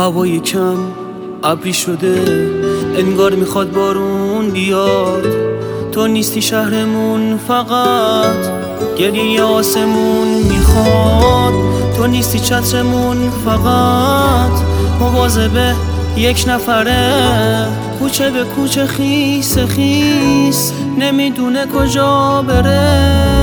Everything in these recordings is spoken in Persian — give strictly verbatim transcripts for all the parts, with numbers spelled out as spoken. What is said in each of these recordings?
هوای کم ابری شده، انگار میخواد بارون بیاد. تو نیستی شهرمون، فقط گریه آسمون میخواد. تو نیستی چترمون، فقط مواظب یک نفره. کوچه به کوچه خیس خیس، نمیدونه کجا بره.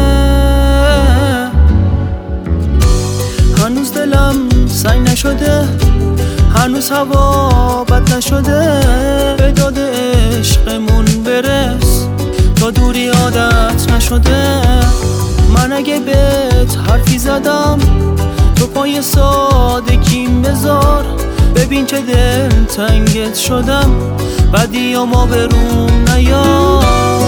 هنوز دلم سنگ نشده، هنوز هوا بد نشده. به داد عشقمون برس تا دوری عادت نشده. من اگه بهت حرفی زدم، تو پای سادگیم بذار. ببین که دل تنگت شدم، بدی ما بروم نیار.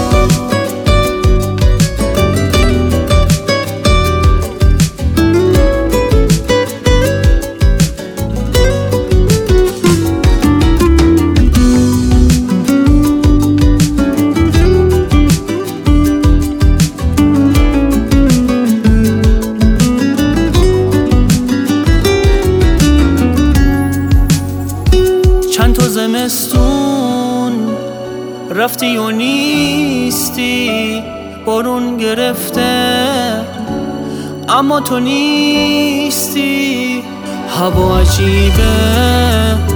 چند تا زمستون رفتی و نیستی، بارون گرفته اما تو نیستی. هوا عجیبه،